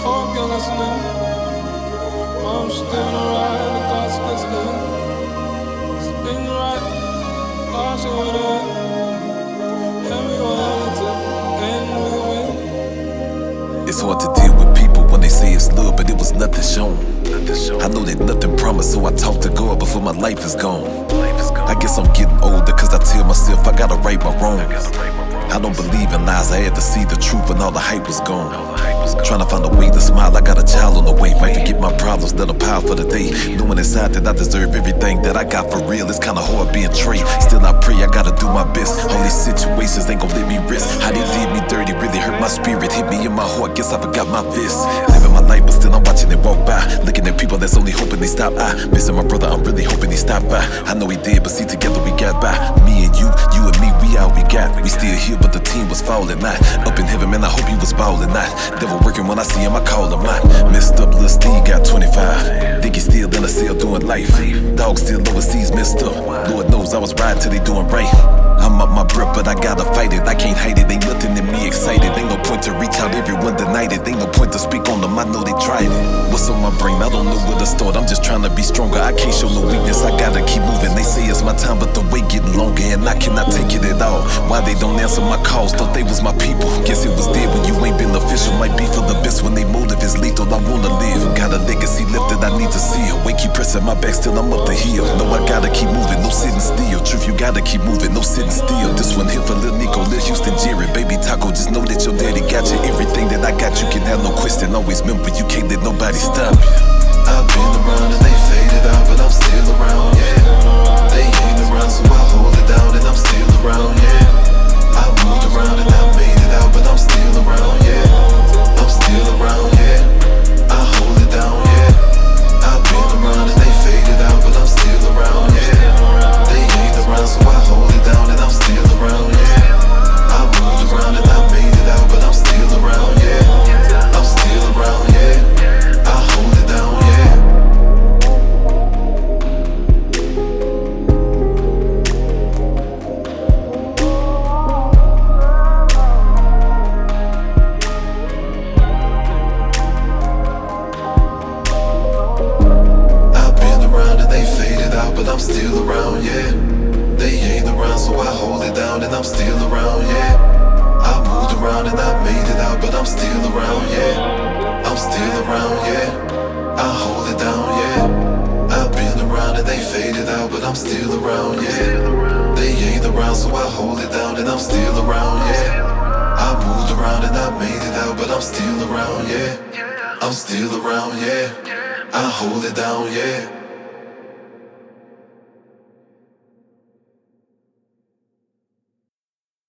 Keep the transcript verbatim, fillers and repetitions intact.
Hope you're listening. I'm still alright, the thoughts listening. Spin right, lost you with it. And we gon' have it till end with it. It's hard to deal with people when they say it's love, but it was nothing shown. I know that nothing promised, so I talk to God before my life is gone. I guess I'm getting older, cause I tell myself I gotta right my wrongs. I don't believe in lies, I had to see the truth when all the hype was gone. Trying to find a way to smile, I got a child on the way. Might forget my problems, let them pile for the day. Knowing inside that I deserve everything that I got for real. It's kinda hard being Trey. Still I pray, I gotta do my best. All these situations ain't gon' let me rest. How they did me dirty really hurt my spirit. Hit me in my heart, guess I forgot my fist. Living my life, but still I'm watching it walk by. Looking at people that's only hoping they stop. I missing my brother, I'm really hoping he stopped by. I know he did, but see together we got by. Me and you, you and me, we all we got. We still here, but the team was falling not. Up in heaven, man, I hope he was ballin' not. Devil working when I see him, I call him mine. Messed up, Lil Steve got twenty-five. Think he's still in a cell doing life. Dog still overseas, messed up. Lord knows I was riding till they doing right. I'm up my breath, but I gotta fight it. I can't hide it, ain't nothing in me excited. Ain't no point to reach out, everyone denied it. Ain't no point to speak on them, I know they tried it. What's on my brain? I don't know where to start. I'm just trying to be stronger, I can't show no weakness. I gotta keep moving. They say it's my time, but the wait getting longer, and I cannot take it at all. Why they don't answer my calls? Thought they was my people. Guess it was dead when you ain't been official. Might be for the best when they motive is lethal. I wanna live, got a legacy left that I need to see. Weight keep pressing my back, still I'm up the hill. No, I gotta keep moving, no sitting still. Truth, you gotta keep moving, no sitting still. This one here for Lil Nico, Lil Houston, Jerry, Baby Taco. Just know that your daddy got you. Everything that I got, you can have no question. Always remember, you can't let nobody stop you. I've been around and they faded out, but I'm still around, yeah. They ain't around, so I hold it down and I'm still around, yeah. I moved around and I made it out, but I'm still around, yeah. I'm still around, yeah. I hold it down, yeah. I've been around and they faded out, but I'm still around, yeah. They ain't around, so I hold it down and I'm still around, yeah. I moved around and I made it out, but I'm still around, yeah. I'm still around, yeah. I hold it down, yeah. But I'm still around, yeah. They ain't around, so I hold it down and I'm still around, yeah. I moved around and I made it out, but I'm still around, yeah. I'm still around, yeah. I hold it down, yeah. I've been around and they faded out, but I'm still around, yeah. They ain't around, so I hold it down and I'm still around, yeah. I moved around and I made it out, but I'm still around, yeah. I'm still around, yeah. I hold it down, yeah.